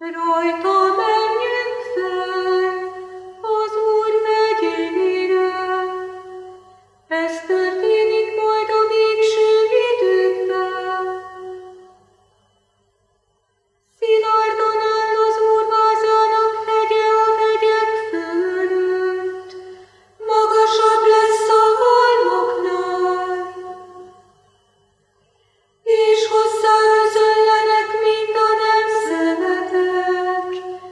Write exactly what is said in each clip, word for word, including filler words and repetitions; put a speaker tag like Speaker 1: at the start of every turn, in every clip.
Speaker 1: Rajta menjünk fel az Úr megyére. Ez történik majd a végső időkben. Szilárdan áll az Úr vázának hegye a hegyek fölött, magasabb lesz a halmoknál, és hozzá özönlenek mind a nemzetek,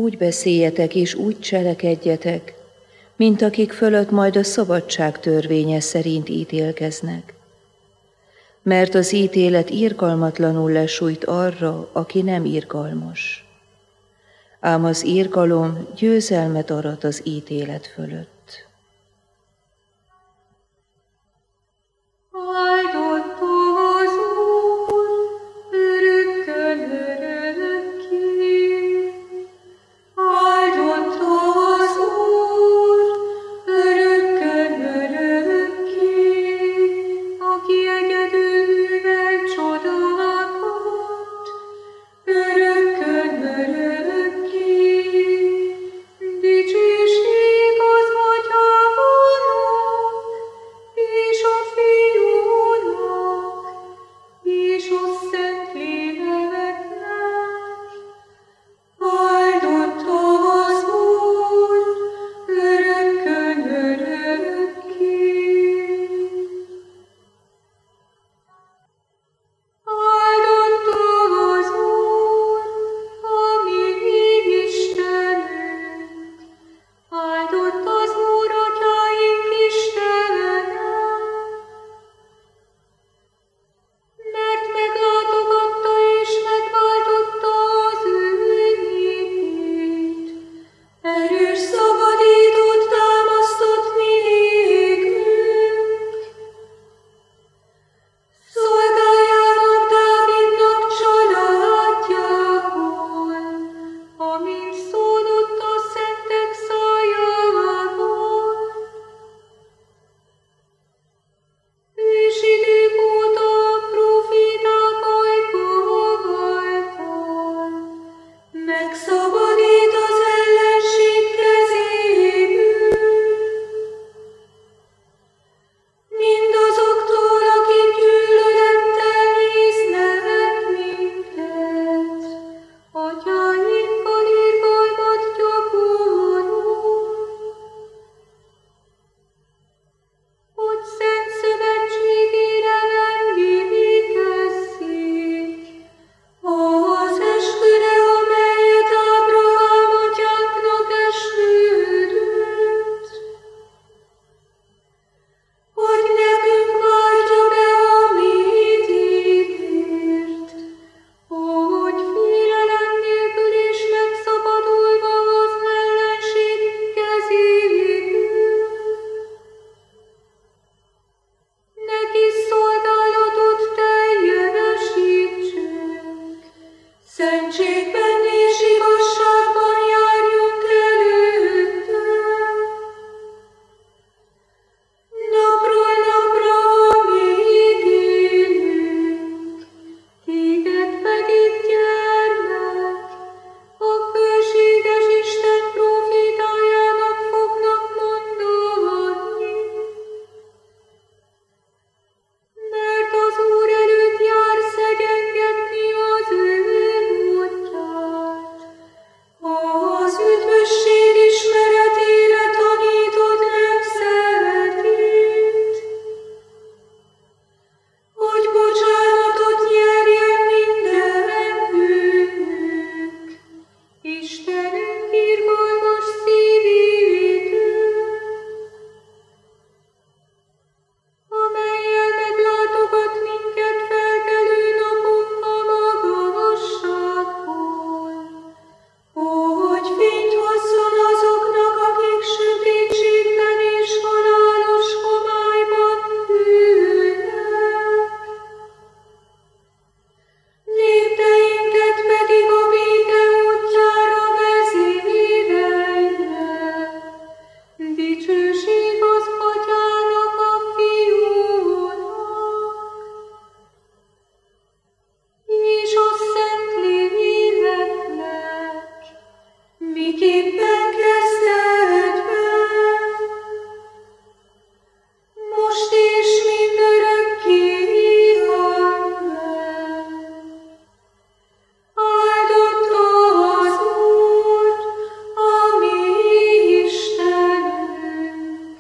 Speaker 2: úgy beszéljetek és úgy cselekedjetek, mint akik fölött majd a szabadság törvénye szerint ítélkeznek. Mert az ítélet irgalmatlanul lesújt arra, aki nem irgalmas. Ám az irgalom győzelmet arat az ítélet fölött.
Speaker 1: Áldott az Úr, örökkön örökké. Áldott az Úr, örökkön örökké, aki egyedül művel csodákat, örökkön örökké. Dicsőség az Atyának, és a Fiúnak, és a Szentléleknek. Áldott az Úr, örökkön örökké. Áldott az Úr, a mi Istenünk. Áldott az Úr, atyáink Istene, mert meglátogatta és megváltotta az ő népét. Erős szabadítót támasztott mi nékünk. Szolgáljának Dávidnak családjából, amint szólott a szentek szájával. Ősidők óta a próféták ajka által megszabadít az ellenség kezéből. Mindazoktól, akik gyűlölettel néznek minket, atyáinkkal irgalmat gyakorol, hogy szent szövetségére emlékezzék az esküre, amelyet Ábrahám atyánknak esküdött, hogy nekünk váltja be, amit ígért, hogy félelem nélkül és megszabadulva az ellenség kezéből. Neki szolgálatot teljesítsünk, szentségben és igazságban járjunk előtte. Napról napra, amíg élünk, téged pedig, gyermek, a fölséges Isten prófétájának fognak mondani. Mert az Úr előtt jár szegyengetni az ő útját, az üdvösség ismeretére tanítod nemzetét, hogy bocsánatot nyerjen minden bűnünk, Istenünk irgalmas szívétől, amellyel meglátogat minket felkelő napon a magasságból, hogy fényt hozzon azoknak, akik sötétségben és halálos homályban ülnek. Lépteinket pedig a béke útjára vezérelje. Dicsőség az Atyának, a Fiúnak, és a Szentléleknek, miképpen kezdetben, most és mindörökké. Amen. Áldott az Úr, a mi Istenünk.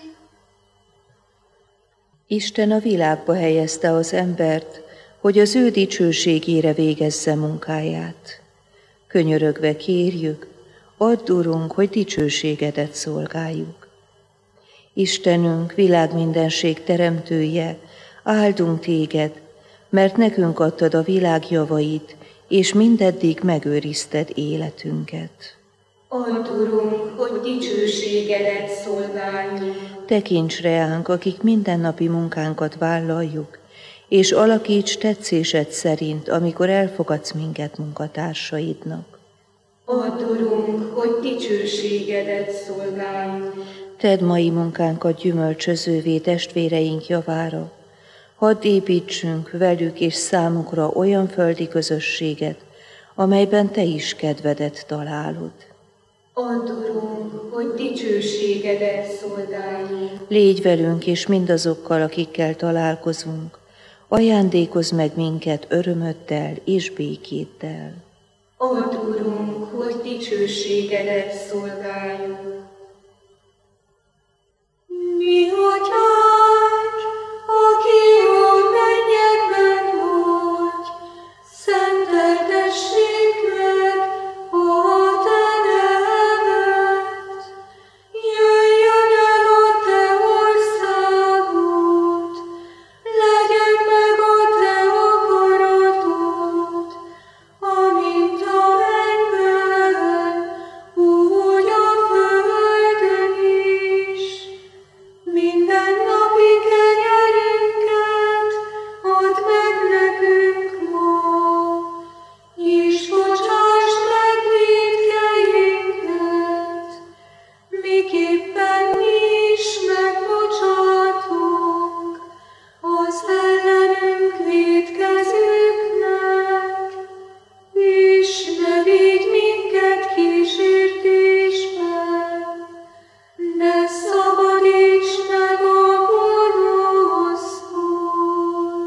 Speaker 2: Isten a világba helyezte az embert, hogy az ő dicsőségére végezze munkáját. Könyörögve kérjük, Add, Urunk, hogy dicsőségedet szolgáljuk. Istenünk, világ mindenség teremtője, áldunk téged, mert nekünk adtad a világ javait, és mindeddig megőrizted életünket.
Speaker 1: Add, Urunk, hogy dicsőségedet szolgáljuk.
Speaker 2: Tekints reánk, akik mindennapi munkánkat vállaljuk, és alakíts tetszésed szerint, amikor elfogadsz minket munkatársaidnak.
Speaker 1: Add, Urunk, hogy dicsőségedet szolgáljuk.
Speaker 2: Tedd mai munkánkat gyümölcsözővé testvéreink javára. Hadd építsünk velük és számukra olyan földi közösséget, amelyben te is kedvedet találod.
Speaker 1: Add, Urunk, hogy dicsőségedet szolgáljuk.
Speaker 2: Légy velünk és mindazokkal, akikkel találkozunk. Ajándékozz meg minket örömöddel és békéddel.
Speaker 1: Add, Urunk, hogy dicsőségedet szolgáljuk. Mi atyánk, aki a mennyekben vagy, szenteltessék meg a te neved. Jöjjön el a te országod, legyen meg a te akaratod, amint a mennyben, úgy a földön is. Minden napi kenyerünket add meg nekünk ma, és bocsásd meg vétkeinket, miképpen mi is megbocsátunk az ellenünk vétkezőknek, és ne vigy minket kísértésbe, de szabadíts meg a gonosztól.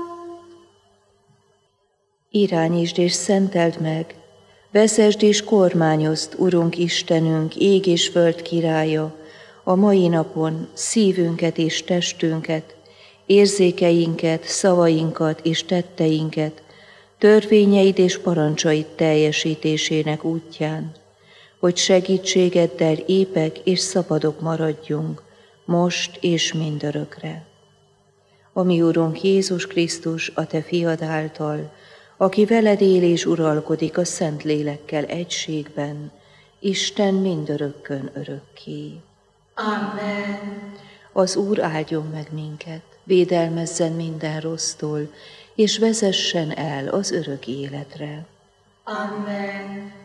Speaker 2: Irányítsd és szenteld meg, vezesd és kormányozd, Urunk Istenünk, ég és föld királya, a mai napon szívünket és testünket, érzékeinket, szavainkat és tetteinket, törvényeid és parancsaid teljesítésének útján, hogy segítségeddel épek és szabadok maradjunk, most és mindörökre. A mi Urunk Jézus Krisztus, a te fiad által, aki veled él és uralkodik a Szent Lélekkel egységben, Isten mindörökkön örökké.
Speaker 1: Amen.
Speaker 2: Az Úr áldjon meg minket, védelmezzen minden rossztól, és vezessen el az örök életre.
Speaker 1: Amen.